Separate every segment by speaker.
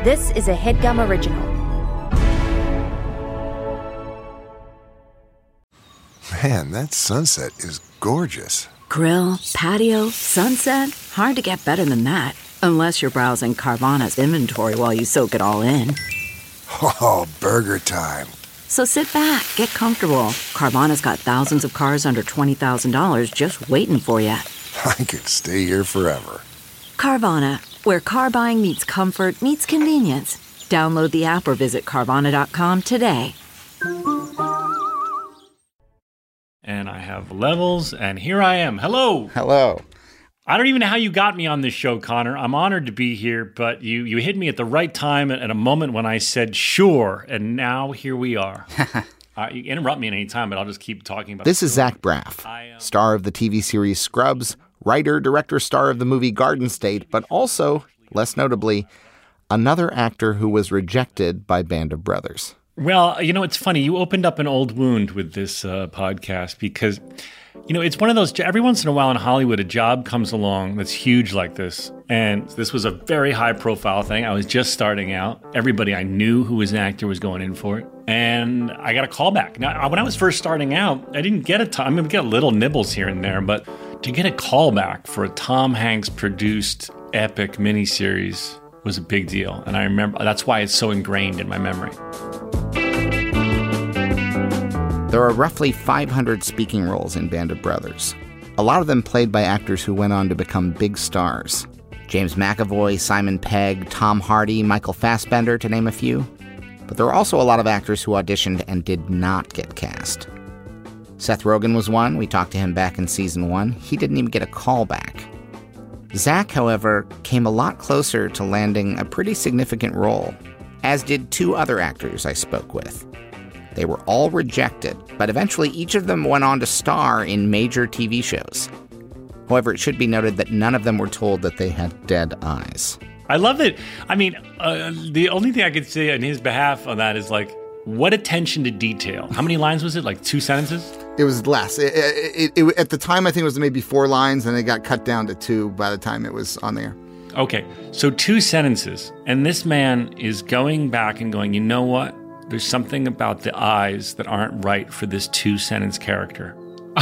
Speaker 1: This is a HeadGum original.
Speaker 2: Man, that sunset is gorgeous.
Speaker 3: Grill, patio, sunset. Hard to get better than that. Unless you're browsing Carvana's inventory while you soak it all in.
Speaker 2: Oh, burger time.
Speaker 3: So sit back, get comfortable. Carvana's got thousands of cars under $20,000 just waiting for you.
Speaker 2: I could stay here forever.
Speaker 3: Carvana, where car buying meets comfort meets convenience. Download the app or visit Carvana.com today.
Speaker 4: And I have levels, and here I am. Hello.
Speaker 5: Hello.
Speaker 4: I don't even know how you got me on this show, Connor. I'm honored to be here, but you hit me at the right time at a moment when I said sure, and now here we are. You interrupt me at any time, but I'll just keep talking about
Speaker 5: This is Zach Braff, star of the TV series Scrubs, writer, director, star of the movie Garden State, but also, less notably, another actor who was rejected by Band of Brothers.
Speaker 4: Well, you know, it's funny. You opened up an old wound with this podcast because, you know, it's one of those, every once in a while in Hollywood, a job comes along that's huge like this. And this was a very high profile thing. I was just starting out. Everybody I knew who was an actor was going in for it. And I got a call back. Now, when I was first starting out, I didn't get a ton. I mean, we get little nibbles here and there, but to get a call back for a Tom Hanks produced epic miniseries was a big deal. And I remember, that's why it's so ingrained in my memory.
Speaker 5: There are roughly 500 speaking roles in Band of Brothers. A lot of them played by actors who went on to become big stars. James McAvoy, Simon Pegg, Tom Hardy, Michael Fassbender, to name a few. But there are also a lot of actors who auditioned and did not get cast. Seth Rogen was one. We talked to him back in season 1. He didn't even get a call back. Zach, however, came a lot closer to landing a pretty significant role, as did 2 other actors I spoke with. They were all rejected, but eventually each of them went on to star in major TV shows. However, it should be noted that none of them were told that they had dead eyes.
Speaker 4: I love it. I mean, the only thing I could say on his behalf on that is, like, what attention to detail. How many lines was it? Like 2 sentences?
Speaker 5: It was less. It at the time, I think it was maybe 4 lines, and it got cut down to 2 by the time it was on there.
Speaker 4: Okay, so 2 sentences. And this man is going back and going, you know what? There's something about the eyes that aren't right for this 2-sentence character.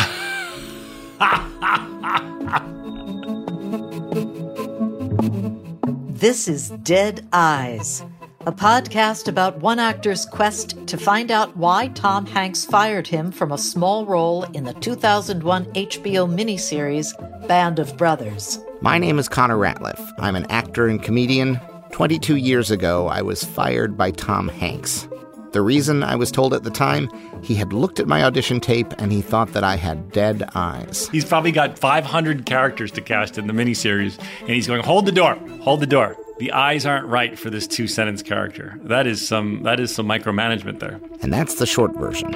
Speaker 6: This is Dead Eyes, a podcast about one actor's quest to find out why Tom Hanks fired him from a small role in the 2001 HBO miniseries Band of Brothers.
Speaker 5: My name is Connor Ratliff. I'm an actor and comedian. 22 years ago, I was fired by Tom Hanks. The reason, I was told at the time, he had looked at my audition tape and he thought that I had dead eyes.
Speaker 4: He's probably got 500 characters to cast in the miniseries, and he's going, hold the door, hold the door. The eyes aren't right for this 2-sentence character. That is some micromanagement there.
Speaker 5: And that's the short version.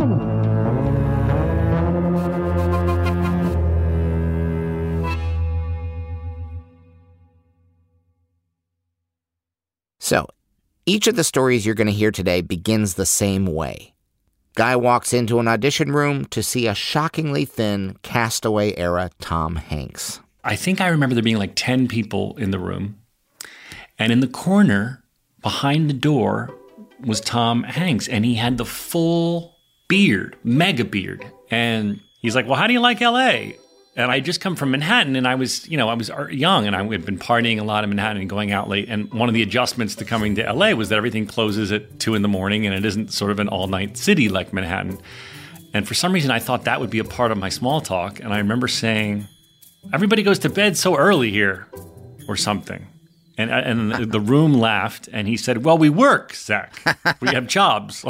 Speaker 5: So, each of the stories you're going to hear today begins the same way. Guy walks into an audition room to see a shockingly thin, Castaway-era Tom Hanks.
Speaker 4: I think I remember there being like 10 people in the room. And in the corner, behind the door, was Tom Hanks. And he had the full beard, mega beard. And he's like, well, how do you like L.A.? And I just come from Manhattan, and I was young, and I had been partying a lot in Manhattan and going out late. And one of the adjustments to coming to LA was that everything closes at 2 a.m, and it isn't sort of an all-night city like Manhattan. And for some reason, I thought that would be a part of my small talk. And I remember saying, everybody goes to bed so early here, or something. And the room laughed, and he said, well, we work, Zach. We have jobs.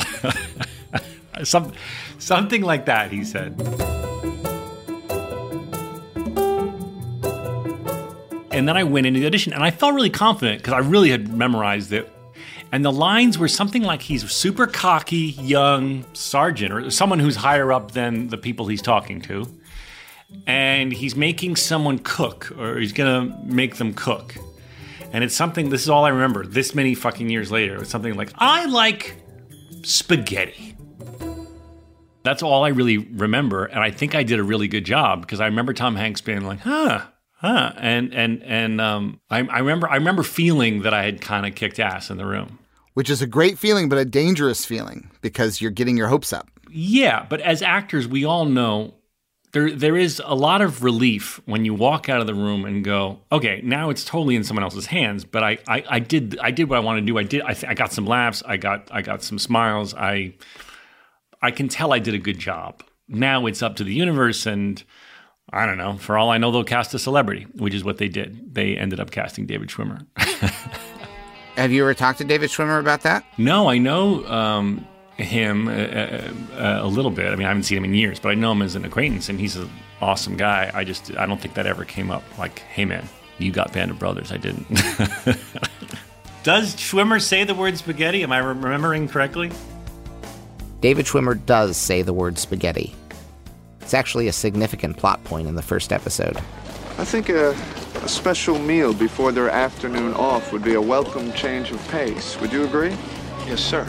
Speaker 4: Something like that, he said. And then I went into the audition, and I felt really confident because I really had memorized it. And the lines were something like he's a super cocky young sergeant or someone who's higher up than the people he's talking to. And he's making someone cook, or he's going to make them cook. And it's something, this is all I remember, this many fucking years later. It's something like, I like spaghetti. That's all I really remember. And I think I did a really good job because I remember Tom Hanks being like, I remember feeling that I had kind of kicked ass in the room.
Speaker 5: Which is a great feeling, but a dangerous feeling because you're getting your hopes up.
Speaker 4: Yeah, but as actors, we all know there is a lot of relief when you walk out of the room and go, okay, now it's totally in someone else's hands. But I did what I wanted to do. I got some laughs. I got some smiles. I can tell I did a good job. Now it's up to the universe, and I don't know. For all I know, they'll cast a celebrity, which is what they did. They ended up casting David Schwimmer.
Speaker 5: Have you ever talked to David Schwimmer about that?
Speaker 4: No, I know him a little bit. I mean, I haven't seen him in years, but I know him as an acquaintance, and he's an awesome guy. I don't think that ever came up. Like, hey man, you got Band of Brothers. I didn't. Does Schwimmer say the word spaghetti? Am I remembering correctly?
Speaker 5: David Schwimmer does say the word spaghetti. It's actually a significant plot point in the first episode.
Speaker 7: I think a special meal before their afternoon off would be a welcome change of pace. Would you agree?
Speaker 8: Yes, sir.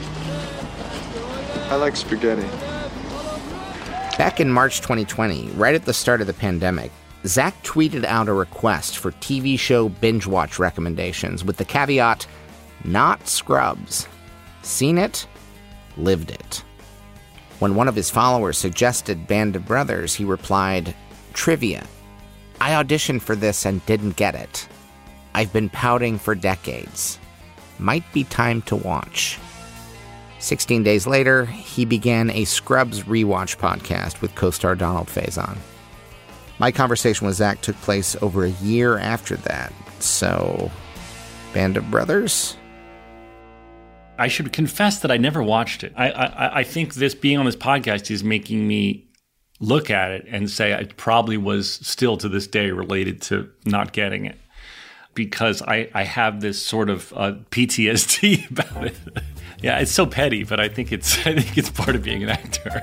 Speaker 7: I like spaghetti.
Speaker 5: Back in March 2020, right at the start of the pandemic, Zach tweeted out a request for TV show binge watch recommendations with the caveat, not Scrubs. Seen it? Lived it. When one of his followers suggested Band of Brothers, he replied, "Trivia. I auditioned for this and didn't get it. I've been pouting for decades. Might be time to watch." 16 days later, he began a Scrubs rewatch podcast with co-star Donald Faison. My conversation with Zach took place over a year after that. So, Band of Brothers?
Speaker 4: I should confess that I never watched it. I think this being on this podcast is making me look at it and say it probably was still to this day related to not getting it, because I have this sort of PTSD about it. Yeah, it's so petty, but I think it's part of being an actor.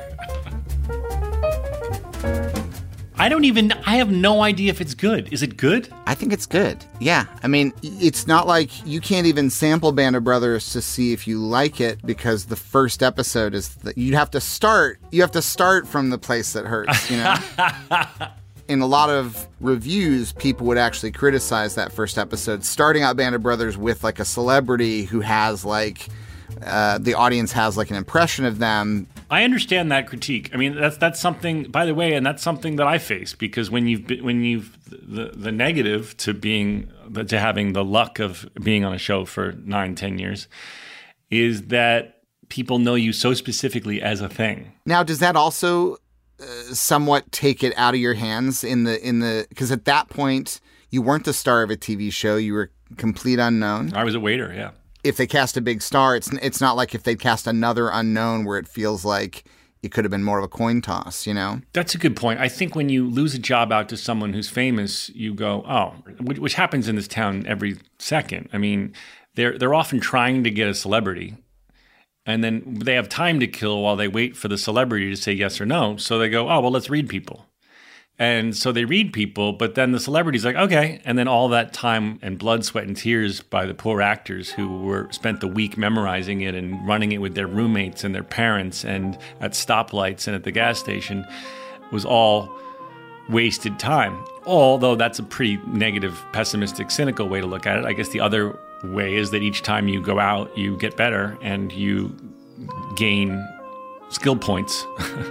Speaker 4: I have no idea if it's good. Is it good?
Speaker 5: I think it's good. Yeah. I mean, it's not like you can't even sample Band of Brothers to see if you like it, because the first episode is you have to start from the place that hurts, you know? In a lot of reviews, people would actually criticize that first episode, starting out Band of Brothers with like a celebrity who has like, the audience has like an impression of them.
Speaker 4: I understand that critique. I mean, that's something, by the way, and that's something that I face, because when you've the negative to having the luck of being on a show for 9-10 years is that people know you so specifically as a thing.
Speaker 5: Now, does that also somewhat take it out of your hands in the because at that point you weren't the star of a TV show, you were complete unknown?
Speaker 4: I was a waiter, yeah.
Speaker 5: If they cast a big star, it's not like if they cast another unknown where it feels like it could have been more of a coin toss, you know?
Speaker 4: That's a good point. I think when you lose a job out to someone who's famous, you go, oh, which happens in this town every second. I mean, they're often trying to get a celebrity, and then they have time to kill while they wait for the celebrity to say yes or no. So they go, oh, well, let's read people. And so they read people, but then the celebrity's like, okay. And then all that time and blood, sweat, and tears by the poor actors who spent the week memorizing it and running it with their roommates and their parents and at stoplights and at the gas station was all wasted time. Although that's a pretty negative, pessimistic, cynical way to look at it. I guess the other way is that each time you go out, you get better and you gain skill points.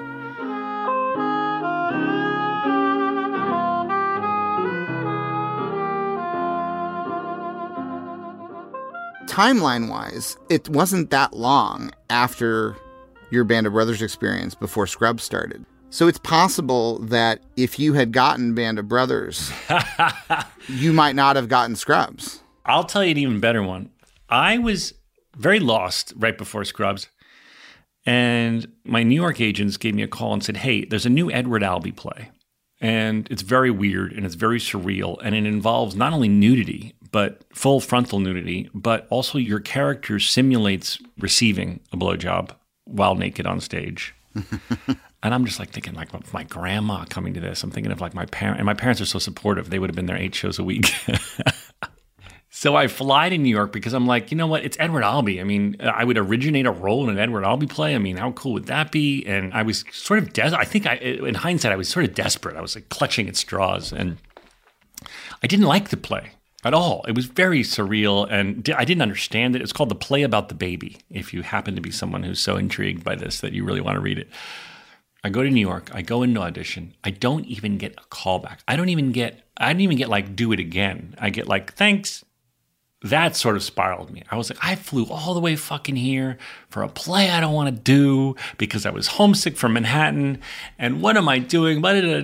Speaker 5: Timeline-wise, it wasn't that long after your Band of Brothers experience before Scrubs started. So it's possible that if you had gotten Band of Brothers, you might not have gotten Scrubs.
Speaker 4: I'll tell you an even better one. I was very lost right before Scrubs, and my New York agents gave me a call and said, hey, there's a new Edward Albee play, and it's very weird, and it's very surreal, and it involves not only nudity, but full frontal nudity, but also your character simulates receiving a blowjob while naked on stage. And I'm just like thinking like of my grandma coming to this. I'm thinking of like my parents, and my parents are so supportive. They would have been there 8 shows a week. So I fly to New York because I'm like, you know what? It's Edward Albee. I mean, I would originate a role in an Edward Albee play. I mean, how cool would that be? And I was sort of in hindsight, I was sort of desperate. I was like clutching at straws. And I didn't like the play at all. It was very surreal, and I didn't understand it. It's called The Play About the Baby, if you happen to be someone who's so intrigued by this that you really want to read it. I go to New York. I go into audition. I don't even get a callback. I didn't even get like, do it again. I get like, thanks. That sort of spiraled me. I was like, I flew all the way fucking here for a play I don't want to do because I was homesick from Manhattan. And what am I doing?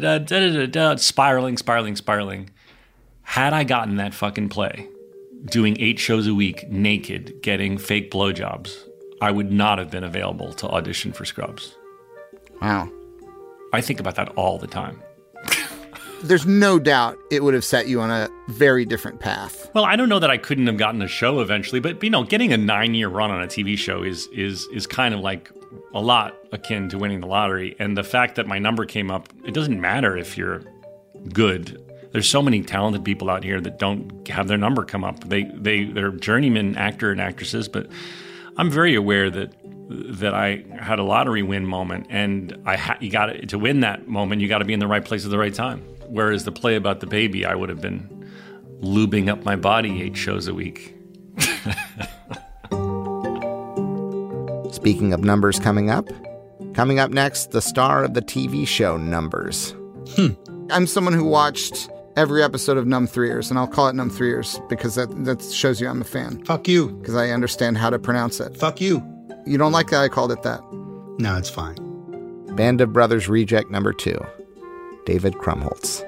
Speaker 4: Spiraling. Had I gotten that fucking play, doing 8 shows a week, naked, getting fake blowjobs, I would not have been available to audition for Scrubs.
Speaker 5: Wow.
Speaker 4: I think about that all the time.
Speaker 8: There's no doubt it would have set you on a very different path.
Speaker 4: Well, I don't know that I couldn't have gotten a show eventually, but getting a 9-year run on a TV show is kind of like a lot akin to winning the lottery. And the fact that my number came up, it doesn't matter if you're good. There's so many talented people out here that don't have their number come up. They're journeyman actor and actresses, but I'm very aware that I had a lottery win moment, and to win that moment, you got to be in the right place at the right time. Whereas the Play About the Baby, I would have been lubing up my body 8 shows a week.
Speaker 5: Speaking of numbers coming up next, the star of the TV show Numbers.
Speaker 8: I'm someone who watched every episode of Numb 3ers, and I'll call it Numb 3ers because that shows you I'm a fan.
Speaker 9: Fuck you.
Speaker 8: Because I understand how to pronounce it.
Speaker 9: Fuck you.
Speaker 8: You don't like that I called it that?
Speaker 9: No, it's fine.
Speaker 5: Band of Brothers Reject number 2, David Krumholtz.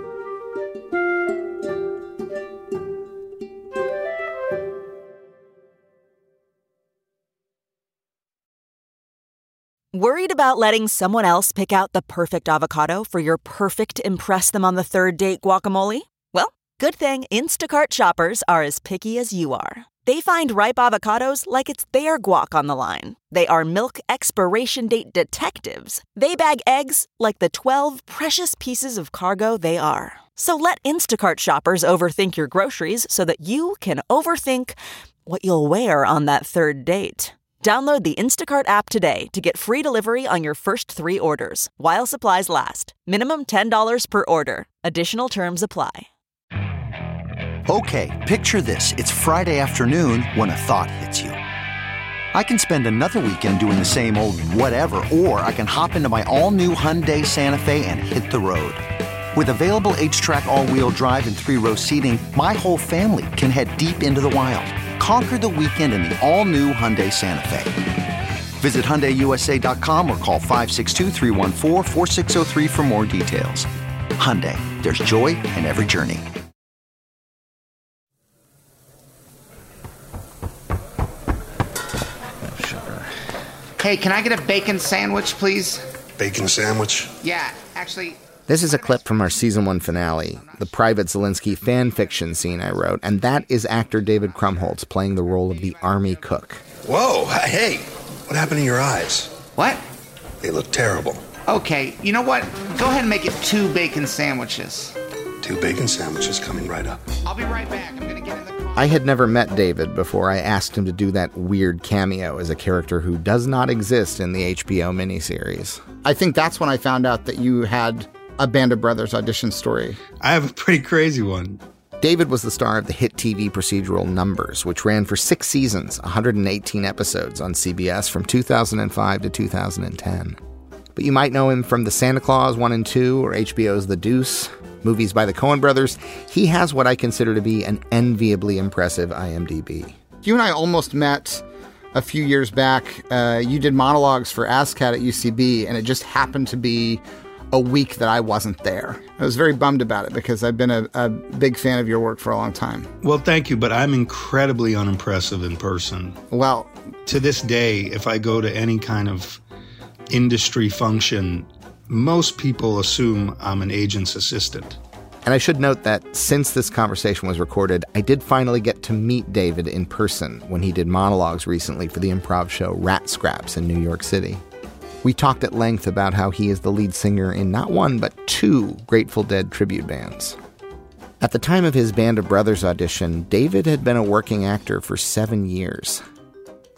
Speaker 10: Worried about letting someone else pick out the perfect avocado for your perfect impress them on the third date guacamole? Well, good thing Instacart shoppers are as picky as you are. They find ripe avocados like it's their guac on the line. They are milk expiration date detectives. They bag eggs like the 12 precious pieces of cargo they are. So let Instacart shoppers overthink your groceries so that you can overthink what you'll wear on that third date. Download the Instacart app today to get free delivery on your first 3 orders, while supplies last. Minimum $10 per order. Additional terms apply.
Speaker 11: Okay, picture this. It's Friday afternoon when a thought hits you. I can spend another weekend doing the same old whatever, or I can hop into my all-new Hyundai Santa Fe and hit the road. With available H-Track all-wheel drive and 3-row seating, my whole family can head deep into the wild. Conquer the weekend in the all-new Hyundai Santa Fe. Visit HyundaiUSA.com or call 562-314-4603 for more details. Hyundai, there's joy in every journey.
Speaker 5: Hey, can I get a bacon sandwich, please?
Speaker 12: Bacon sandwich?
Speaker 5: Yeah, actually... This is a clip from our Season 1 finale, the Private Zelensky fan fiction scene I wrote, and that is actor David Krumholtz playing the role of the army cook.
Speaker 12: Whoa, hey, what happened to your eyes?
Speaker 5: What?
Speaker 12: They look terrible.
Speaker 5: Okay, you know what? Go ahead and make it 2 bacon sandwiches.
Speaker 12: 2 bacon sandwiches coming right up.
Speaker 5: I'll be right back. I'm going to get in the car. I had never met David before I asked him to do that weird cameo as a character who does not exist in the HBO miniseries.
Speaker 8: I think that's when I found out that you had a Band of Brothers audition story.
Speaker 9: I have a pretty crazy one.
Speaker 5: David was the star of the hit TV procedural Numbers, which ran for 6 seasons, 118 episodes on CBS from 2005 to 2010. But you might know him from The Santa Claus 1 and 2 or HBO's The Deuce, movies by the Coen brothers. He has what I consider to be an enviably impressive IMDb.
Speaker 8: You and I almost met a few years back. You did monologues for ASCAT at UCB, and it just happened to be a week that I wasn't there. I was very bummed about it because I've been a big fan of your work for a long time.
Speaker 9: Well, thank you, but I'm incredibly unimpressive in person.
Speaker 8: Well,
Speaker 9: to this day, if I go to any kind of industry function, most people assume I'm an agent's assistant.
Speaker 5: And I should note that since this conversation was recorded, I did finally get to meet David in person when he did monologues recently for the improv show Rat Scraps in New York City. We talked at length about how he is the lead singer in not 1 but 2 Grateful Dead tribute bands. At the time of his Band of Brothers audition, David had been a working actor for 7 years.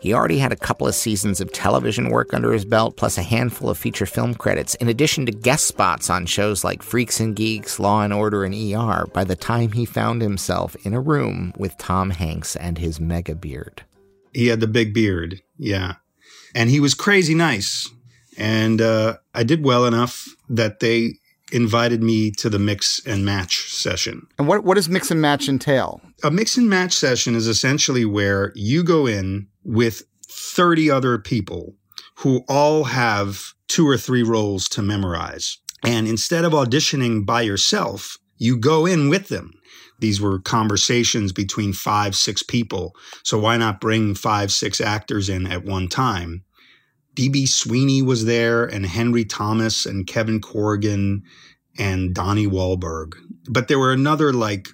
Speaker 5: He already had a couple of seasons of television work under his belt, plus a handful of feature film credits, in addition to guest spots on shows like Freaks and Geeks, Law and Order, and ER, by the time he found himself in a room with Tom Hanks and his mega beard.
Speaker 9: He had the big beard, yeah. And he was crazy nice. And I did well enough that they invited me to the mix and match session.
Speaker 8: And what does mix and match entail?
Speaker 9: A mix and match session is essentially where you go in with 30 other people who all have 2 or 3 roles to memorize. And instead of auditioning by yourself, you go in with them. These were conversations between 5, 6 people. So why not bring 5, 6 actors in at one time? D.B. Sweeney was there, and Henry Thomas, and Kevin Corrigan, and Donnie Wahlberg. But there were another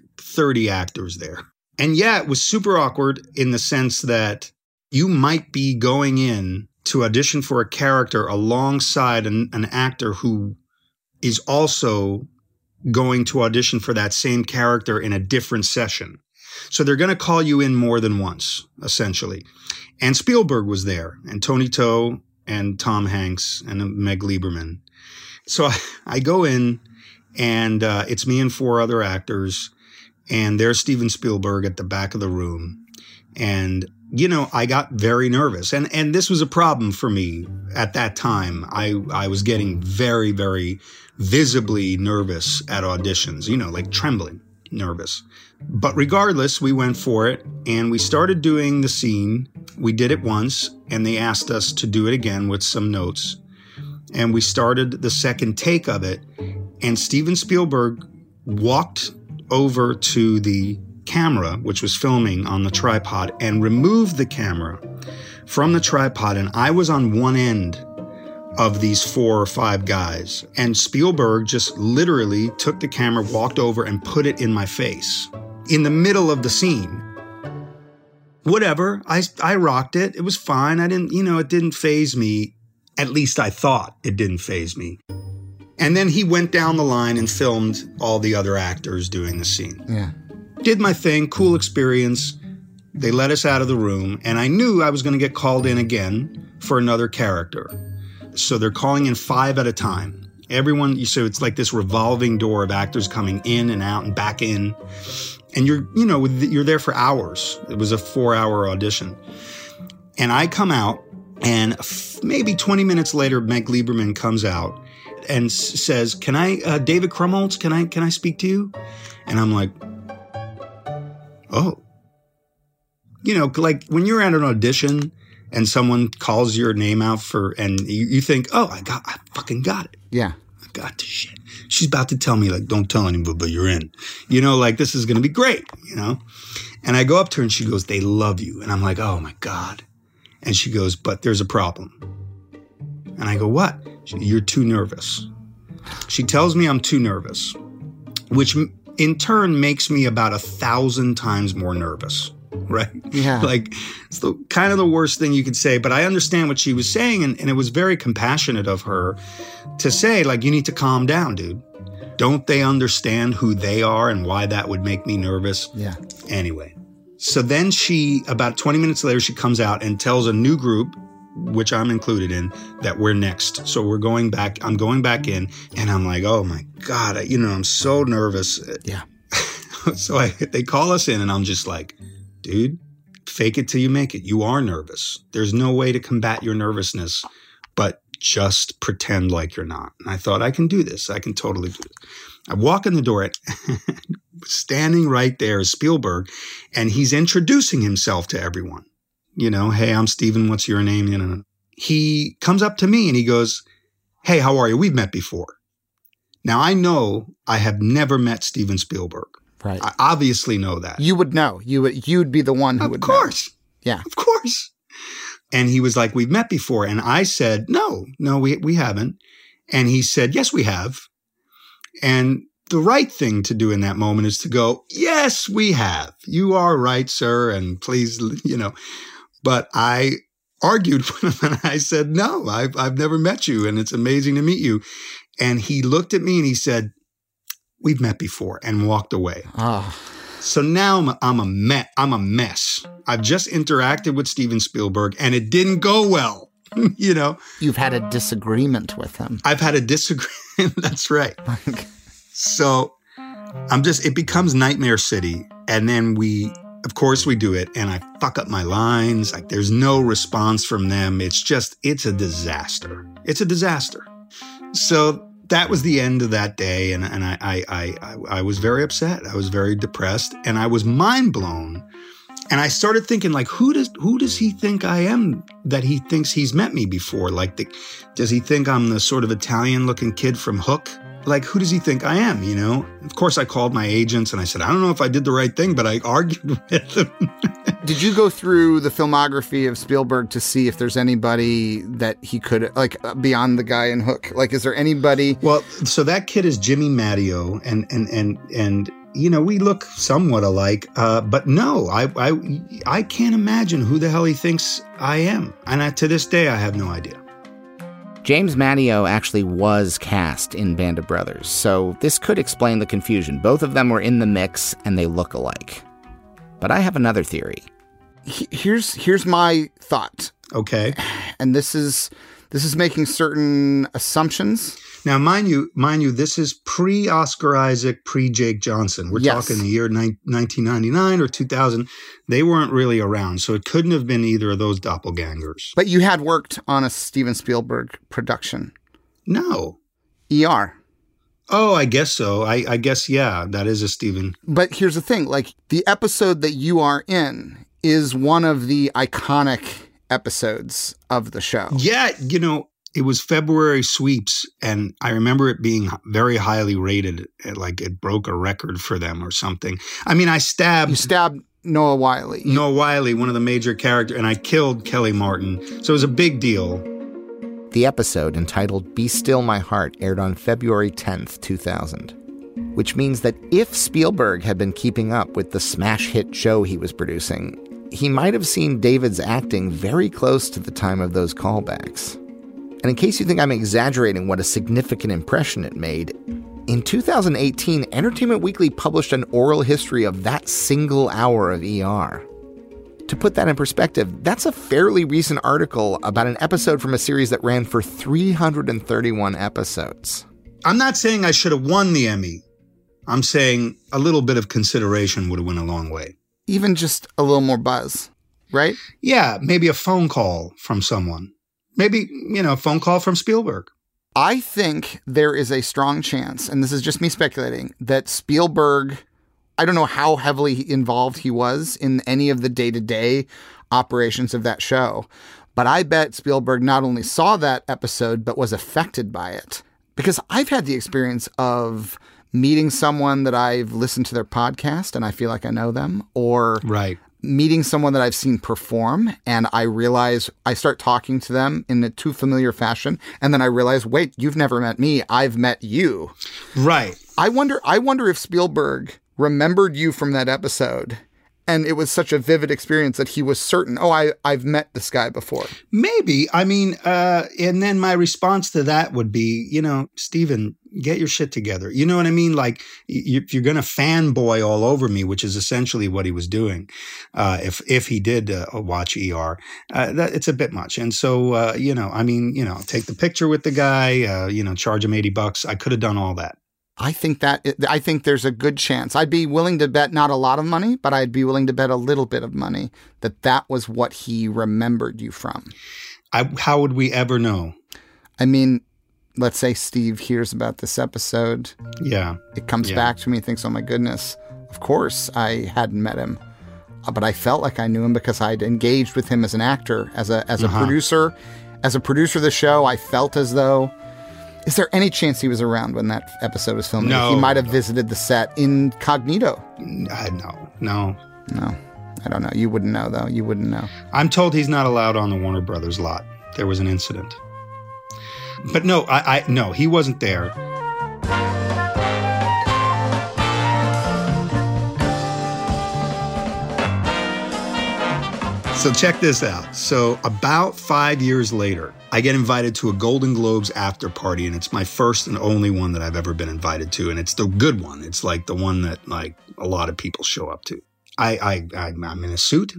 Speaker 9: 30 actors there. And yeah, it was super awkward in the sense that you might be going in to audition for a character alongside an actor who is also going to audition for that same character in a different session. So they're going to call you in more than once, essentially. And Spielberg was there, and Tony Toh, and Tom Hanks, and Meg Lieberman. So I go in, and it's me and 4 other actors, and there's Steven Spielberg at the back of the room. And, I got very nervous. And this was a problem for me at that time. I was getting very, very visibly nervous at auditions, trembling nervous. But regardless, we went for it, and we started doing the scene. We did it once, and they asked us to do it again with some notes. And we started the second take of it, and Steven Spielberg walked over to the camera, which was filming on the tripod, and removed the camera from the tripod, and I was on one end of these 4 or 5 guys. And Spielberg just literally took the camera, walked over, and put it in my face in the middle of the scene. Whatever. I rocked it. It was fine. I didn't, it didn't faze me. At least I thought it didn't faze me. And then he went down the line and filmed all the other actors doing the scene.
Speaker 8: Yeah.
Speaker 9: Did my thing. Cool experience. They let us out of the room, and I knew I was going to get called in again for another character. So they're calling in 5 at a time. Everyone, so it's like this revolving door of actors coming in and out and back in. And you're there for hours. It was a 4-hour audition. And I come out, and maybe 20 minutes later, Meg Lieberman comes out and says, David Krumholtz, can I speak to you? And I'm like, oh. When you're at an audition and someone calls your name out and you think, oh, I fucking got it.
Speaker 8: Yeah.
Speaker 9: I got this shit. She's about to tell me, don't tell anybody, but you're in. This is going to be great, And I go up to her and she goes, they love you. And I'm like, oh my God. And she goes, but there's a problem. And I go, what? You're too nervous. She tells me I'm too nervous, which in turn makes me about 1,000 times more nervous. Right?
Speaker 8: Yeah.
Speaker 9: It's kind of the worst thing you could say, but I understand what she was saying, and it was very compassionate of her to say, you need to calm down, dude. Don't they understand who they are and why that would make me nervous?
Speaker 8: Yeah.
Speaker 9: Anyway, so then about 20 minutes later, she comes out and tells a new group, which I'm included in, that we're next. So we're going back. I'm going back in, and I'm like, oh my God, I'm so nervous.
Speaker 8: Yeah.
Speaker 9: So they call us in, and I'm just like, dude, fake it till you make it. You are nervous. There's no way to combat your nervousness, but just pretend like you're not. And I thought, I can do this. I can totally do this. I walk in the door, standing right there is Spielberg, and he's introducing himself to everyone. Hey, I'm Steven. What's your name? He comes up to me and he goes, hey, how are you? We've met before. Now, I know I have never met Steven Spielberg.
Speaker 8: Right.
Speaker 9: I obviously know that.
Speaker 8: You would know. You'd be the one who would know.
Speaker 9: Of course.
Speaker 8: Yeah.
Speaker 9: Of course. And he was like, we've met before. And I said, no, we haven't. And he said, yes, we have. And the right thing to do in that moment is to go, yes, we have. You are right, sir. And please, But I argued with him and I said, no, I've never met you. And it's amazing to meet you. And he looked at me and he said, we've met before, and walked away.
Speaker 8: Oh.
Speaker 9: So now I'm a mess. I've just interacted with Steven Spielberg and it didn't go well. You know,
Speaker 8: you've had a disagreement with him.
Speaker 9: I've had a disagreement. That's right. So it becomes Nightmare City. And then of course we do it. And I fuck up my lines. Like there's no response from them. It's a disaster. It's a disaster. So that was the end of that day. And I was very upset. I was very depressed and I was mind blown. And I started thinking, like, who does he think I am that he thinks he's met me before? Like, does he think I'm the sort of Italian-looking kid from Hook? Like, who does he think I am, you know? Of course, I called my agents and I said, I don't know if I did the right thing, but I argued with them.
Speaker 8: Did you go through the filmography of Spielberg to see if there's anybody that he could, like, beyond the guy in Hook? Like, is there anybody?
Speaker 9: Well, so that kid is Jimmy Matteo, and you know, we look somewhat alike, but no, I can't imagine who the hell he thinks I am. And to this day, I have no idea.
Speaker 5: James Matteo actually was cast in Band of Brothers, so this could explain the confusion. Both of them were in the mix, and they look alike. But I have another theory.
Speaker 8: Here's my thought.
Speaker 9: Okay.
Speaker 8: And this is making certain assumptions.
Speaker 9: Now, mind you, this is pre-Oscar Isaac, pre-Jake Johnson. We're talking the year 1999 or 2000. They weren't really around, so it couldn't have been either of those doppelgangers.
Speaker 8: But you had worked on a Steven Spielberg production.
Speaker 9: No.
Speaker 8: ER.
Speaker 9: Oh, I guess so. I guess, yeah, that is a Steven.
Speaker 8: But here's the thing. Like, the episode that you are in is one of the iconic episodes of the show.
Speaker 9: Yeah, you know, it was February sweeps, and I remember it being very highly rated. Like it broke a record for them or something. I mean, You
Speaker 8: stabbed Noah Wyle.
Speaker 9: Noah Wyle, one of the major characters, and I killed Kelly Martin. So it was a big deal.
Speaker 5: The episode, entitled Be Still My Heart, aired on February 10th, 2000. Which means that if Spielberg had been keeping up with the smash hit show he was producing, he might have seen David's acting very close to the time of those callbacks. And in case you think I'm exaggerating what a significant impression it made, in 2018, Entertainment Weekly published an oral history of that single hour of ER. To put that in perspective, that's a fairly recent article about an episode from a series that ran for 331 episodes.
Speaker 9: I'm not saying I should have won the Emmy. I'm saying a little bit of consideration would have went a long way.
Speaker 8: Even just a little more buzz, right?
Speaker 9: Yeah, maybe a phone call from someone. Maybe, you know, a phone call from Spielberg.
Speaker 8: I think there is a strong chance, and this is just me speculating, that Spielberg, I don't know how heavily involved he was in any of the day-to-day operations of that show, but I bet Spielberg not only saw that episode, but was affected by it. Because I've had the experience of meeting someone that I've listened to their podcast and I feel like I know them, or meeting someone that I've seen perform and I realize I start talking to them in a too familiar fashion. And then I realize, wait, you've never met me. I've met you.
Speaker 9: Right.
Speaker 8: I wonder if Spielberg remembered you from that episode and it was such a vivid experience that he was certain, I've met this guy before.
Speaker 9: Maybe. I mean, and then my response to that would be, you know, Steven, get your shit together. You know what I mean? Like, if you're going to fanboy all over me, which is essentially what he was doing, if he did watch ER, that it's a bit much. And so, you know, I mean, you know, take the picture with the guy, you know, charge him $80. I could have done all that.
Speaker 8: I think there's a good chance. I'd be willing to bet not a lot of money, but I'd be willing to bet a little bit of money that was what he remembered you from.
Speaker 9: How would we ever know?
Speaker 8: I mean, let's say Steve hears about this episode.
Speaker 9: Yeah.
Speaker 8: It comes back to me and thinks, oh my goodness, of course I hadn't met him. But I felt like I knew him because I'd engaged with him as an actor, as a producer. As a producer of the show, I felt as though... Is there any chance he was around when that episode was filmed?
Speaker 9: No.
Speaker 8: He might have visited the set incognito.
Speaker 9: No.
Speaker 8: I don't know. You wouldn't know, though. You wouldn't know.
Speaker 9: I'm told he's not allowed on the Warner Brothers lot. There was an incident. But no, no, he wasn't there. So check this out. So about 5 years later, I get invited to a Golden Globes after party, and it's my first and only one that I've ever been invited to, and it's the good one. It's like the one that like a lot of people show up to. I'm in a suit.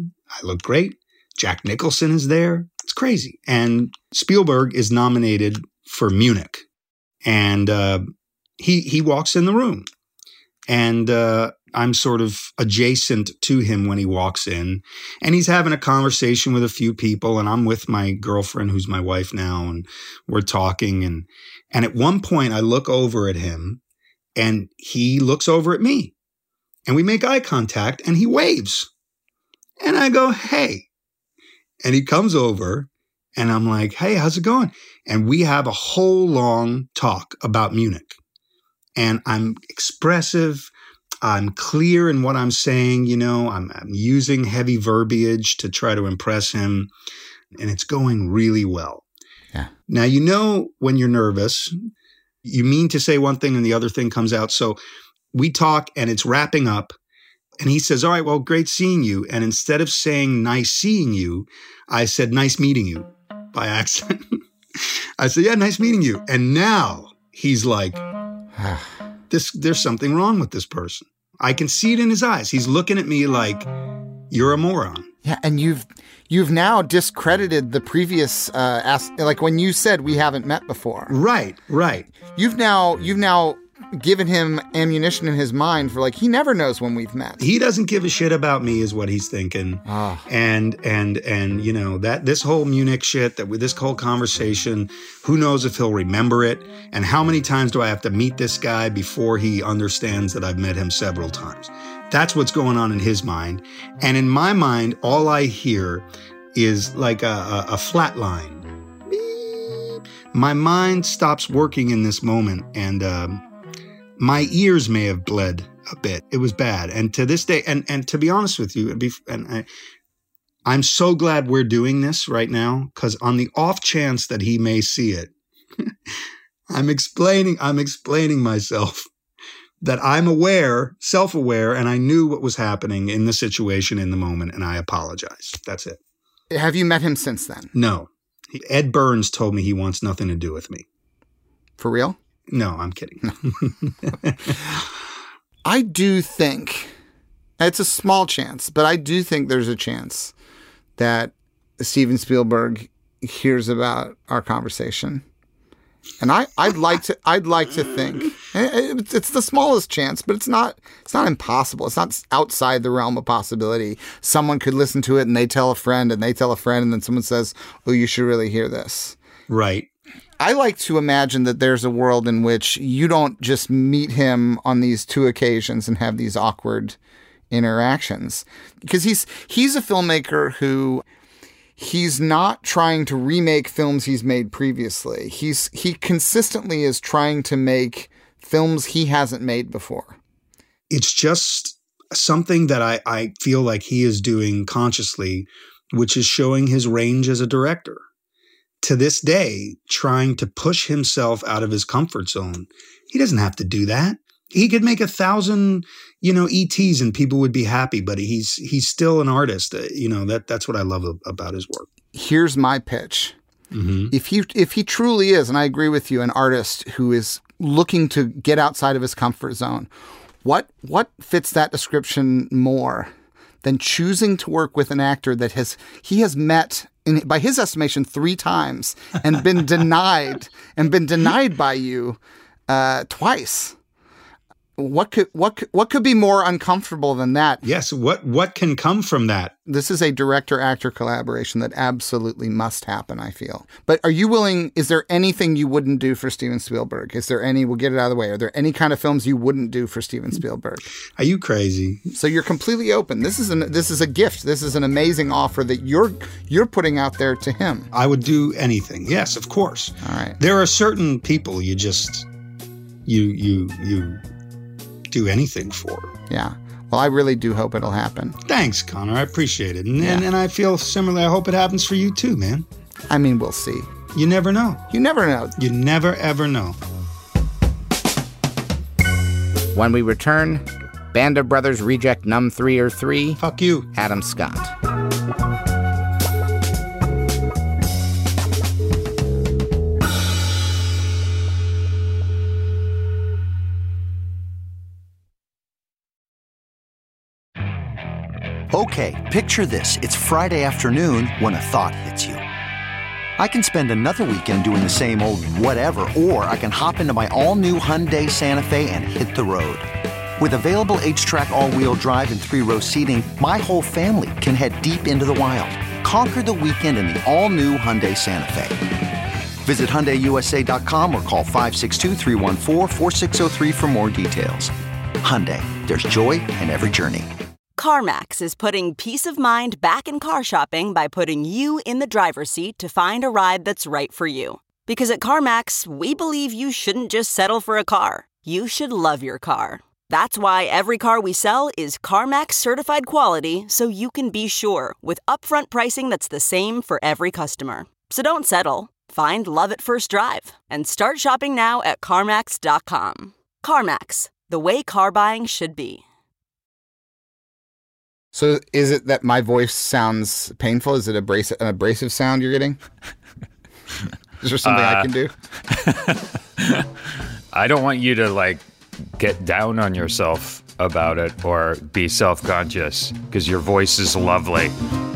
Speaker 9: I look great. Jack Nicholson is there. It's crazy. And Spielberg is nominated for Munich. And he walks in the room. And I'm sort of adjacent to him when he walks in. And he's having a conversation with a few people. And I'm with my girlfriend, who's my wife now. And we're talking. And at one point, I look over at him. And he looks over at me. And we make eye contact. And he waves. And I go, hey. And he comes over. And I'm like, hey, how's it going? And we have a whole long talk about Munich. And I'm expressive. I'm clear in what I'm saying. You know, I'm using heavy verbiage to try to impress him. And it's going really well.
Speaker 8: Yeah.
Speaker 9: Now, you know, when you're nervous, you mean to say one thing and the other thing comes out. So we talk and it's wrapping up. And he says, all right, well, great seeing you. And instead of saying nice seeing you, I said, nice meeting you by accident. I said, yeah, nice meeting you. And now he's like, there's something wrong with this person. I can see it in his eyes. He's looking at me like, you're a moron.
Speaker 8: Yeah, and you've now discredited the previous, like when you said we haven't met before.
Speaker 9: Right.
Speaker 8: You've now given him ammunition in his mind for like, he never knows when we've met.
Speaker 9: He doesn't give a shit about me is what he's thinking.
Speaker 8: Oh.
Speaker 9: And you know, that this whole Munich shit, that with this whole conversation, who knows if he'll remember it? And how many times do I have to meet this guy before he understands that I've met him several times? That's what's going on in his mind. And in my mind, all I hear is like a flat line. Beep. My mind stops working in this moment. And, my ears may have bled a bit. It was bad. And to this day, and to be honest with you, I'm so glad we're doing this right now, because on the off chance that he may see it, I'm explaining myself that I'm aware, self-aware, and I knew what was happening in the situation in the moment, and I apologize. That's it.
Speaker 8: Have you met him since then?
Speaker 9: No. Ed Burns told me he wants nothing to do with me.
Speaker 8: For real?
Speaker 9: No, I'm kidding.
Speaker 8: I do think, it's a small chance, but I do think there's a chance that Steven Spielberg hears about our conversation. And I'd like to think it's the smallest chance, but it's not impossible. It's not outside the realm of possibility. Someone could listen to it and they tell a friend and they tell a friend, and then someone says, "Oh, you should really hear this."
Speaker 9: Right.
Speaker 8: I like to imagine that there's a world in which you don't just meet him on these two occasions and have these awkward interactions, because he's a filmmaker who he's not trying to remake films he's made previously. He consistently is trying to make films he hasn't made before.
Speaker 9: It's just something that I feel like he is doing consciously, which is showing his range as a director. To this day, trying to push himself out of his comfort zone. He doesn't have to do that. He could make 1,000, ETs and people would be happy, but he's still an artist. That's what I love about his work.
Speaker 8: Here's my pitch.
Speaker 9: Mm-hmm.
Speaker 8: If he truly is, and I agree with you, an artist who is looking to get outside of his comfort zone, what fits that description more than choosing to work with an actor that he has met, by his estimation, 3 times and been denied by you twice? What could be more uncomfortable than that?
Speaker 9: Yes. What can come from that?
Speaker 8: This is a director-actor collaboration that absolutely must happen, I feel. But are you willing, is there anything you wouldn't do for Steven Spielberg? We'll get it out of the way. Are there any kind of films you wouldn't do for Steven Spielberg?
Speaker 9: Are you crazy?
Speaker 8: So you're completely open. This is a gift. This is an amazing offer that you're putting out there to him.
Speaker 9: I would do anything. Yes, of course.
Speaker 8: All right.
Speaker 9: There are certain people you just, you do anything for.
Speaker 8: Yeah. Well, I really do hope it'll happen.
Speaker 9: Thanks, Connor. I appreciate it. And I feel similarly. I hope it happens for you too, man.
Speaker 8: I mean, we'll see.
Speaker 9: You never know.
Speaker 8: You never know.
Speaker 9: You never, ever know.
Speaker 5: When we return, Band of Brothers reject Num 3 or 3.
Speaker 9: Fuck you.
Speaker 5: Adam Scott.
Speaker 11: Okay, picture this. It's Friday afternoon when a thought hits you. I can spend another weekend doing the same old whatever, or I can hop into my all-new Hyundai Santa Fe and hit the road. With available H-Track all-wheel drive and 3-row seating, my whole family can head deep into the wild. Conquer the weekend in the all-new Hyundai Santa Fe. Visit HyundaiUSA.com or call 562-314-4603 for more details. Hyundai, there's joy in every journey.
Speaker 10: CarMax is putting peace of mind back in car shopping by putting you in the driver's seat to find a ride that's right for you. Because at CarMax, we believe you shouldn't just settle for a car. You should love your car. That's why every car we sell is CarMax certified quality, so you can be sure with upfront pricing that's the same for every customer. So don't settle. Find love at first drive and start shopping now at CarMax.com. CarMax, the way car buying should be.
Speaker 8: So is it that my voice sounds painful? Is it an abrasive sound you're getting? Is there something I can do?
Speaker 13: I don't want you to, get down on yourself about it or be self-conscious, because your voice is lovely.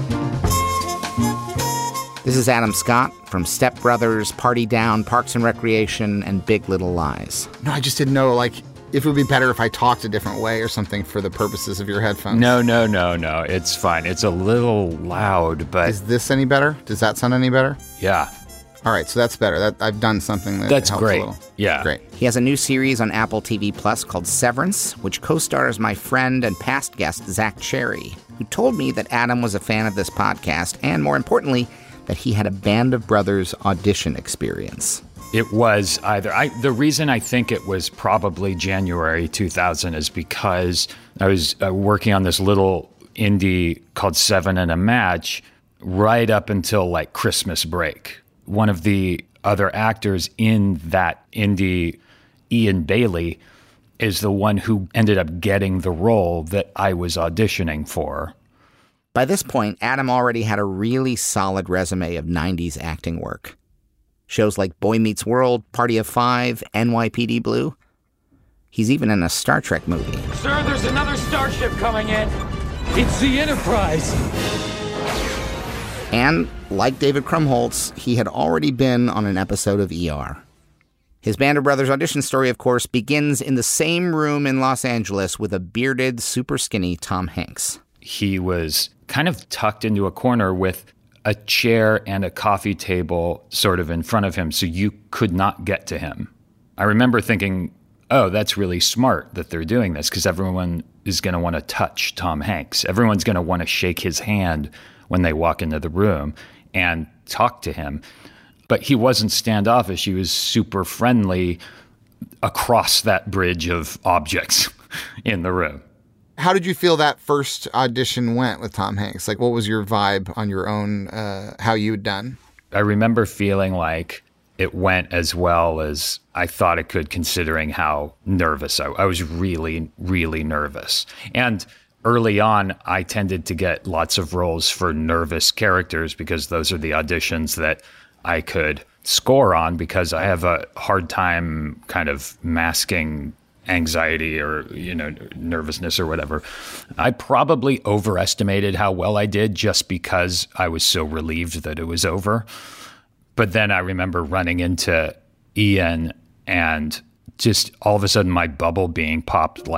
Speaker 5: This is Adam Scott from Step Brothers, Party Down, Parks and Recreation, and Big Little Lies.
Speaker 8: No, I just didn't know, if it would be better if I talked a different way or something for the purposes of your headphones.
Speaker 13: No. It's fine. It's a little loud, but...
Speaker 8: Is this any better? Does that sound any better?
Speaker 13: Yeah.
Speaker 8: All right, so that's better. I've done something that helps
Speaker 13: great.
Speaker 8: A little.
Speaker 13: Yeah.
Speaker 8: Great.
Speaker 5: He has a new series on Apple TV Plus called Severance, which co-stars my friend and past guest, Zach Cherry, who told me that Adam was a fan of this podcast, and more importantly, that he had a Band of Brothers audition experience.
Speaker 13: It was either... the reason I think it was probably January 2000 is because I was working on this little indie called Seven and a Match right up until Christmas break. One of the other actors in that indie, Ian Bailey, is the one who ended up getting the role that I was auditioning for.
Speaker 5: By this point, Adam already had a really solid resume of 90s acting work. Shows like Boy Meets World, Party of Five, NYPD Blue. He's even in a Star Trek movie.
Speaker 14: Sir, there's another starship coming in. It's the Enterprise.
Speaker 5: And, like David Krumholtz, he had already been on an episode of ER. His Band of Brothers audition story, of course, begins in the same room in Los Angeles with a bearded, super skinny Tom Hanks.
Speaker 13: He was kind of tucked into a corner with a chair and a coffee table sort of in front of him, so you could not get to him. I remember thinking, oh, that's really smart that they're doing this, because everyone is going to want to touch Tom Hanks. Everyone's going to want to shake his hand when they walk into the room and talk to him. But he wasn't standoffish. He was super friendly across that bridge of objects in the room.
Speaker 8: How did you feel that first audition went with Tom Hanks? What was your vibe on your own, how you had done?
Speaker 13: I remember feeling like it went as well as I thought it could, considering how nervous I was. Really, really nervous. And early on, I tended to get lots of roles for nervous characters because those are the auditions that I could score on, because I have a hard time kind of masking anxiety or, nervousness or whatever. I probably overestimated how well I did just because I was so relieved that it was over. But then I remember running into Ian and just all of a sudden my bubble being popped,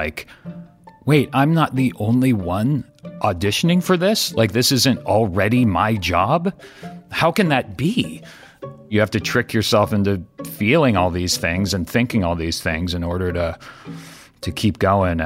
Speaker 13: wait, I'm not the only one auditioning for this? This isn't already my job? How can that be? You have to trick yourself into feeling all these things and thinking all these things in order to keep going.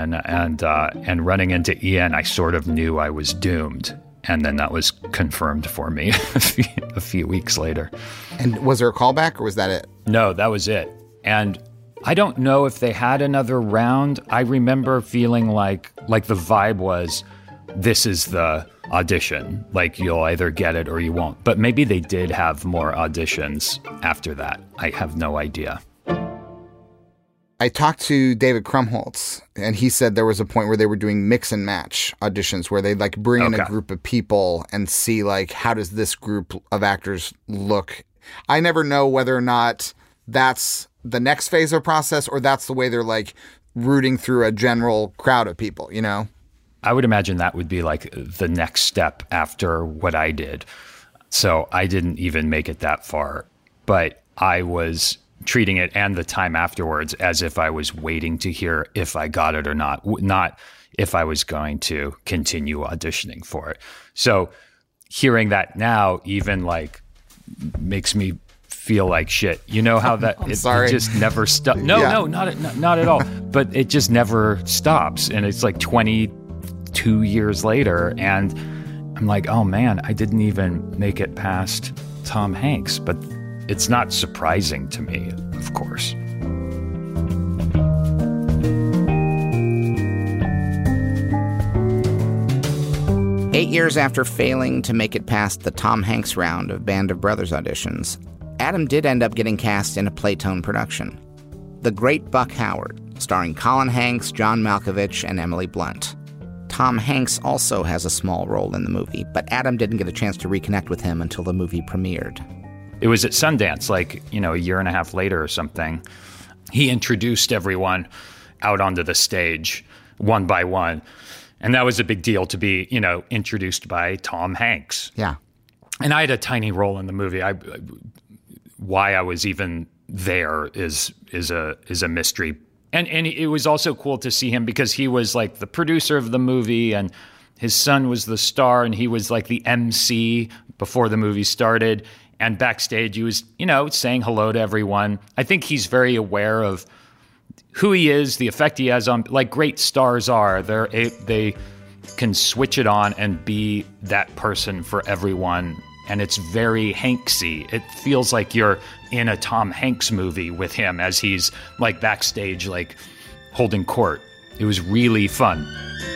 Speaker 13: And running into Ian, I sort of knew I was doomed. And then that was confirmed for me a few weeks later.
Speaker 8: And was there a callback, or was that it?
Speaker 13: No, that was it. And I don't know if they had another round. I remember feeling like the vibe was, this is the audition. You'll either get it or you won't. But maybe they did have more auditions after that. I have no idea.
Speaker 8: I talked to David Krumholtz, and he said there was a point where they were doing mix and match auditions where they'd bring in a group of people and see how does this group of actors look. I never know whether or not that's the next phase of process or that's the way they're rooting through a general crowd of people,
Speaker 13: I would imagine that would be like the next step after what I did. So I didn't even make it that far, but I was treating it and the time afterwards as if I was waiting to hear if I got it or not if I was going to continue auditioning for it. So hearing that now even like makes me feel like shit. You know how that it just never stops. No, not at all. But it just never stops. And it's like 22 years later, and I'm like, oh man, I didn't even make it past Tom Hanks. But it's not surprising to me, of course.
Speaker 5: Eight years after failing to make it past the Tom Hanks round of Band of Brothers auditions, Adam did end up getting cast in a Playtone production, The Great Buck Howard, starring Colin Hanks, John Malkovich, and Emily Blunt. Tom Hanks also has a small role in the movie, but Adam didn't get a chance to reconnect with him until the movie premiered.
Speaker 13: It was at Sundance, like, a year and a half later or something. He introduced everyone out onto the stage, one by one. And that was a big deal to be, introduced by Tom Hanks.
Speaker 5: Yeah.
Speaker 13: And I had a tiny role in the movie. Why I was even there is a mystery. And it was also cool to see him because he was like the producer of the movie and his son was the star and he was like the MC before the movie started. And backstage he was, saying hello to everyone. I think he's very aware of who he is, the effect he has on, like great stars are. They can switch it on and be that person for everyone. And it's very Hanksy. It feels like you're in a Tom Hanks movie with him as he's like backstage, like holding court. It was really fun.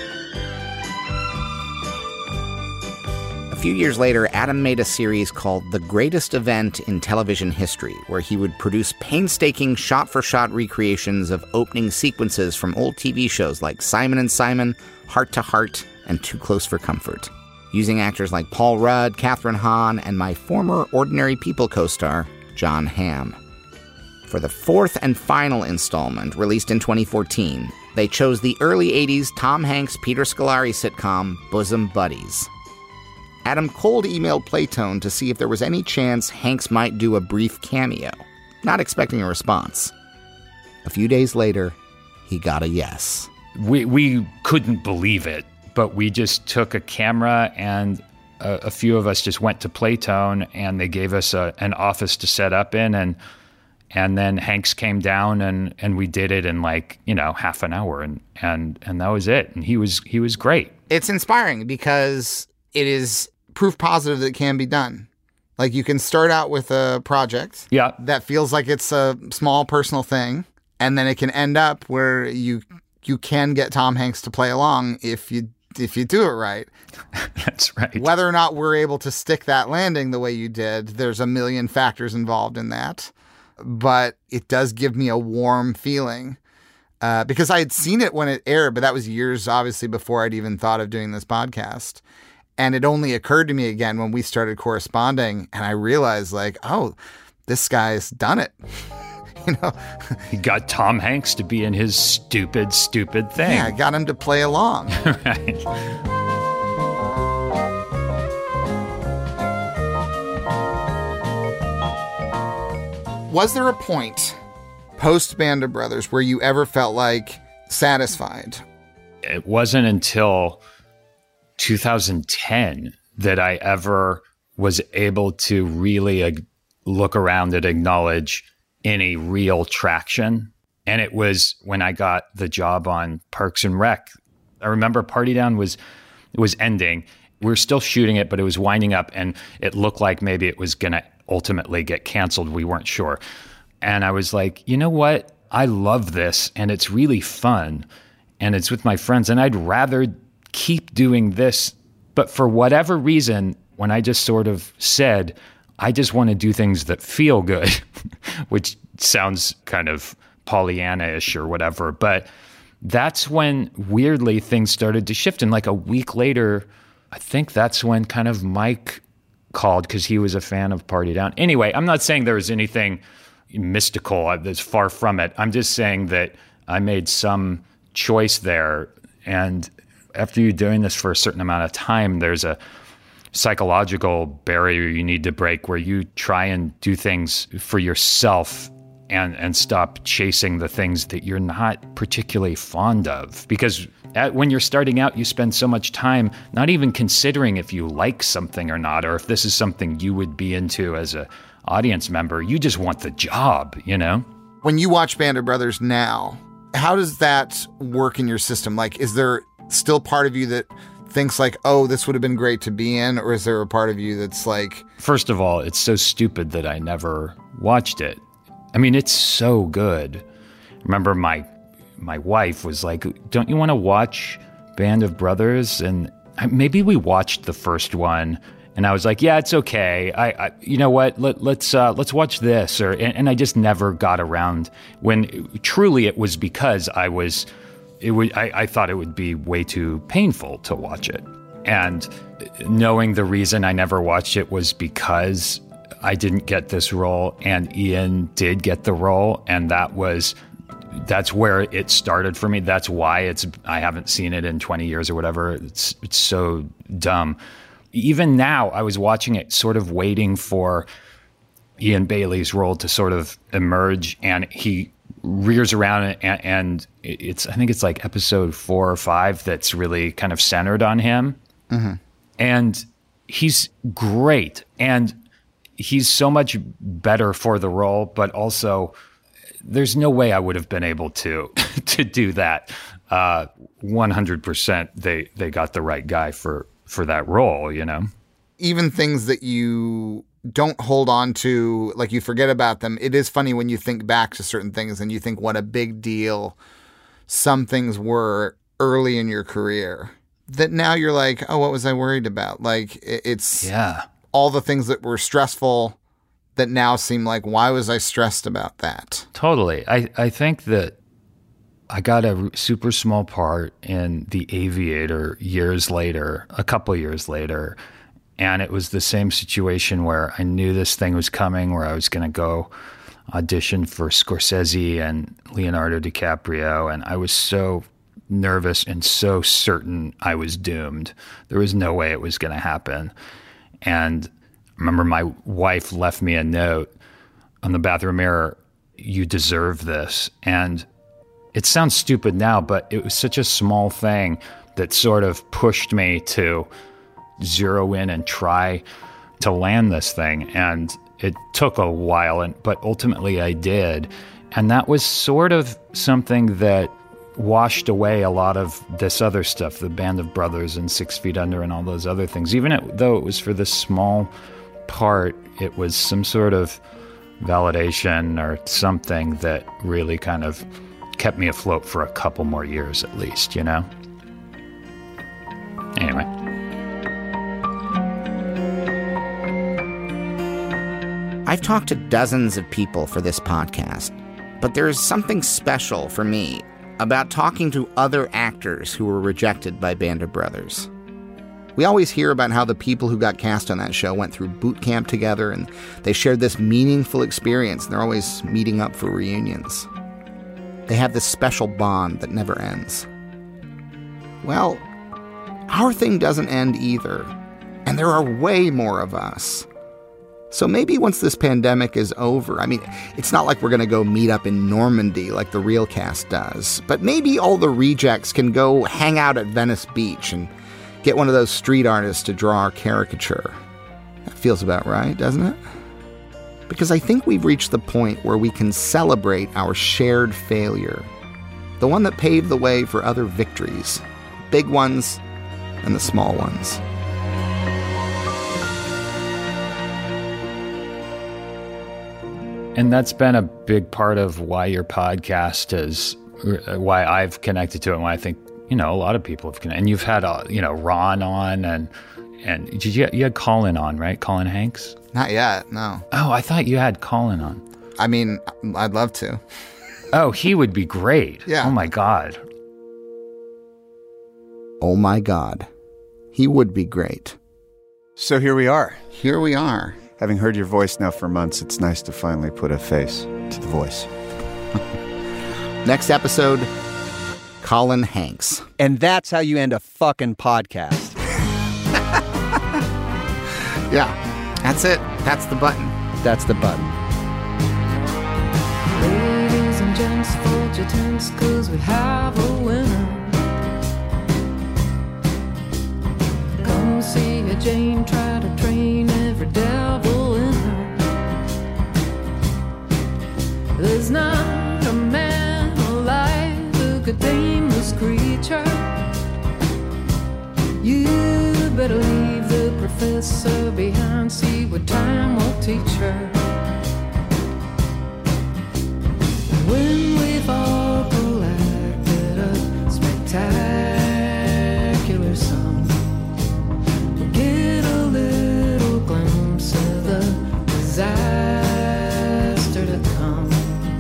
Speaker 5: A few years later, Adam made a series called The Greatest Event in Television History, where he would produce painstaking shot-for-shot recreations of opening sequences from old TV shows like Simon & Simon, Heart to Heart, and Too Close for Comfort, using actors like Paul Rudd, Kathryn Hahn, and my former Ordinary People co-star, Jon Hamm. For the fourth and final installment, released in 2014, they chose the early 80s Tom Hanks-Peter Scolari sitcom Bosom Buddies. Adam cold emailed Playtone to see if there was any chance Hanks might do a brief cameo, not expecting a response. A few days later, he got a yes.
Speaker 13: We couldn't believe it, but we just took a camera and a few of us just went to Playtone and they gave us an office to set up in and then Hanks came down and we did it in half an hour and that was it. And he was great.
Speaker 8: It's inspiring because it is proof positive that it can be done. Like you can start out with a project that feels like it's a small personal thing, and then it can end up where you can get Tom Hanks to play along if you do it right.
Speaker 13: That's right.
Speaker 8: Whether or not we're able to stick that landing the way you did, there's a million factors involved in that. But it does give me a warm feeling because I had seen it when it aired, but that was years obviously before I'd even thought of doing this podcast. And it only occurred to me again when we started corresponding, and I realized this guy's done it.
Speaker 13: He got Tom Hanks to be in his stupid thing.
Speaker 8: Yeah, I got him to play along.
Speaker 13: Right.
Speaker 8: Was there a point post Band of Brothers where you ever felt like satisfied?
Speaker 13: It wasn't until 2010 that I ever was able to really look around and acknowledge any real traction. And it was when I got the job on Parks and Rec. I remember Party Down was ending. We were still shooting it, but it was winding up and it looked like maybe it was going to ultimately get canceled. We weren't sure. And I was like, you know what? I love this and it's really fun and it's with my friends and I'd rather keep doing this. But for whatever reason, when I just sort of said, I just want to do things that feel good, which sounds kind of Pollyanna-ish or whatever. But that's when weirdly things started to shift. And like a week later, I think that's when kind of Mike called because he was a fan of Party Down. Anyway, I'm not saying there was anything mystical. That's far from it. I'm just saying that I made some choice there. And after you're doing this for a certain amount of time, there's a psychological barrier you need to break where you try and do things for yourself and stop chasing the things that you're not particularly fond of. Because when you're starting out, you spend so much time not even considering if you like something or not, or if this is something you would be into as a audience member. You just want the job, you know?
Speaker 8: When you watch Band of Brothers now, how does that work in your system? Like, is there still part of you that thinks like, oh, this would have been great to be in? Or is there a part of you that's like...
Speaker 13: First of all, it's so stupid that I never watched it. I mean, it's so good. Remember my wife was like, don't you want to watch Band of Brothers? And maybe we watched the first one, and I was like, yeah, it's okay. I you know what? Let's watch this. And I just never got around, when truly it was because I thought it would be way too painful to watch it. And knowing the reason I never watched it was because I didn't get this role and Ian did get the role, and that's where it started for me. That's why I haven't seen it in 20 years or whatever. It's so dumb. Even now, I was watching it sort of waiting for Ian Bailey's role to sort of emerge, and he rears around and I think it's like episode 4 or 5 that's really kind of centered on him. Mm-hmm. And he's great. And he's so much better for the role, but also there's no way I would have been able to do that. 100% they got the right guy for that role, you know?
Speaker 8: Even things that you don't hold on to, like you forget about them. It is funny when you think back to certain things and you think what a big deal some things were early in your career, that now you're like, oh, what was I worried about? Like it's all the things that were stressful that now seem like, why was I stressed about that?
Speaker 13: Totally. I think that I got a super small part in The Aviator a couple years later. And it was the same situation where I knew this thing was coming, where I was going to go audition for Scorsese and Leonardo DiCaprio. And I was so nervous and so certain I was doomed. There was no way it was going to happen. And I remember my wife left me a note on the bathroom mirror, "You deserve this." And it sounds stupid now, but it was such a small thing that sort of pushed me to zero in and try to land this thing. And it took a while, but ultimately I did. And that was sort of something that washed away a lot of this other stuff, the Band of Brothers and 6 Feet Under and all those other things. Even though it was for this small part, it was some sort of validation or something that really kind of kept me afloat for a couple more years at least, you know? Anyway.
Speaker 5: I've talked to dozens of people for this podcast, but there is something special for me about talking to other actors who were rejected by Band of Brothers. We always hear about how the people who got cast on that show went through boot camp together and they shared this meaningful experience, and they're always meeting up for reunions. They have this special bond that never ends. Well, our thing doesn't end either, and there are way more of us. So maybe once this pandemic is over, I mean, it's not like we're going to go meet up in Normandy like the real cast does, but maybe all the rejects can go hang out at Venice Beach and get one of those street artists to draw our caricature. That feels about right, doesn't it? Because I think we've reached the point where we can celebrate our shared failure, the one that paved the way for other victories, big ones and the small ones.
Speaker 13: And that's been a big part of why your podcast is, why I've connected to it, and why I think, you know, a lot of people have connected. And you've had, Ron on, and you had Colin on, right? Colin Hanks?
Speaker 8: Not yet, no.
Speaker 13: Oh, I thought you had Colin on.
Speaker 8: I mean, I'd love to.
Speaker 13: Oh, he would be great.
Speaker 8: Yeah.
Speaker 13: Oh, my God.
Speaker 5: Oh, my God. He would be great.
Speaker 15: So here we are.
Speaker 8: Here we are.
Speaker 15: Having heard your voice now for months, it's nice to finally put a face to the voice.
Speaker 5: Next episode, Colin Hanks.
Speaker 15: And that's how you end a fucking podcast.
Speaker 5: Yeah, that's it. That's the button.
Speaker 15: That's the button.
Speaker 16: Ladies and gents, fold your tents, 'cause we have a winner. Come see a Jane try to train every devil in her. There's not a man alive who could tame this creature. You better leave the professor behind, see what time will teach her. When we've all collected a spectacular sum, we'll get a little glimpse of the disaster to come.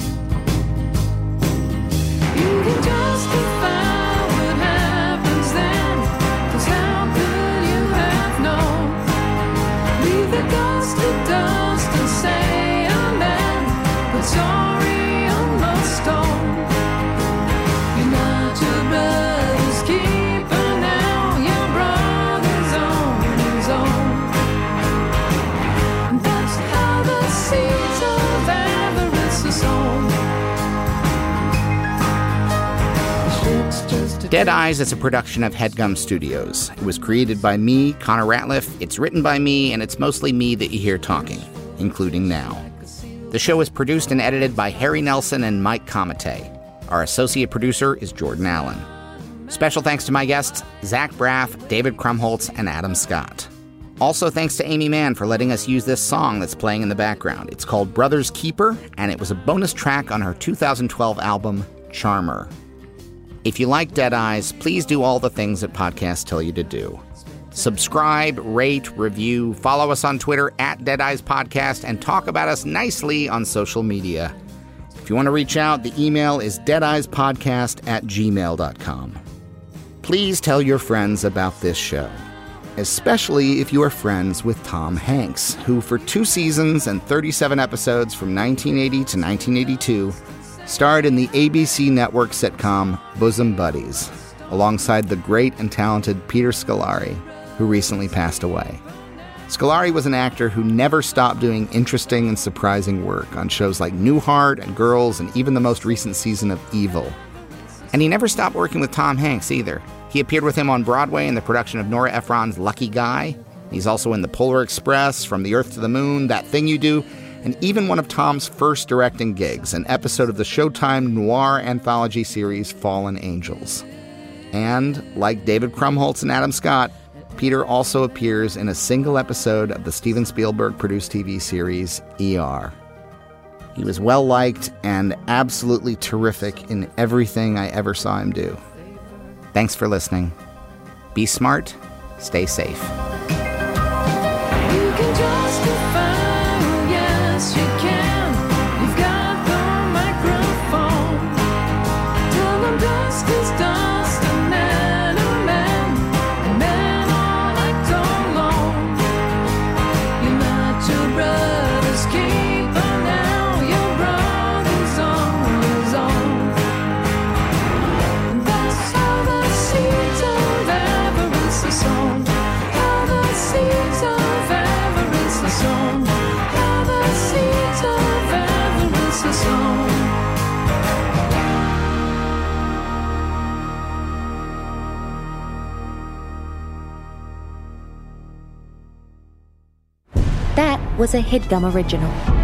Speaker 16: You can justify what happens then, 'cause how could you have known? Leave the dust to dust and say amen, but sorry on the stone. You're not your brother's keeper now, your brother's on his own. And that's how the seeds of avarice are sown.
Speaker 5: Dead Eyes is a production of HeadGum Studios. It was created by me, Connor Ratliff, it's written by me, and it's mostly me that you hear talking, including now. The show is produced and edited by Harry Nelson and Mike Comite. Our associate producer is Jordan Allen. Special thanks to my guests, Zach Braff, David Krumholtz, and Adam Scott. Also thanks to Amy Mann for letting us use this song that's playing in the background. It's called Brother's Keeper, and it was a bonus track on her 2012 album, Charmer. If you like Dead Eyes, please do all the things that podcasts tell you to do. Subscribe, rate, review, follow us on Twitter at Dead Eyes Podcast, and talk about us nicely on social media. If you want to reach out, the email is deadeyespodcast@gmail.com. Please tell your friends about this show, especially if you are friends with Tom Hanks, who for 2 seasons and 37 episodes from 1980 to 1982 starred in the ABC network sitcom Bosom Buddies, alongside the great and talented Peter Scolari, who recently passed away. Scolari was an actor who never stopped doing interesting and surprising work on shows like Newhart and Girls and even the most recent season of Evil. And he never stopped working with Tom Hanks either. He appeared with him on Broadway in the production of Nora Ephron's Lucky Guy. He's also in The Polar Express, From the Earth to the Moon, That Thing You Do, and even one of Tom's first directing gigs, an episode of the Showtime noir anthology series Fallen Angels. And, like David Krumholtz and Adam Scott, Peter also appears in a single episode of the Steven Spielberg-produced TV series ER. He was well-liked and absolutely terrific in everything I ever saw him do. Thanks for listening. Be smart, stay safe.
Speaker 16: You can justify, yes you can. You've got the microphone. Tell them dust is dust and men are men, and men are left alone. You're not your brother's keeper now, your brother's on his own. And that's how the seeds of avarice are sown. How the seeds of avarice are sown. How the seeds of avarice are sown.
Speaker 1: That was a HeadGum original.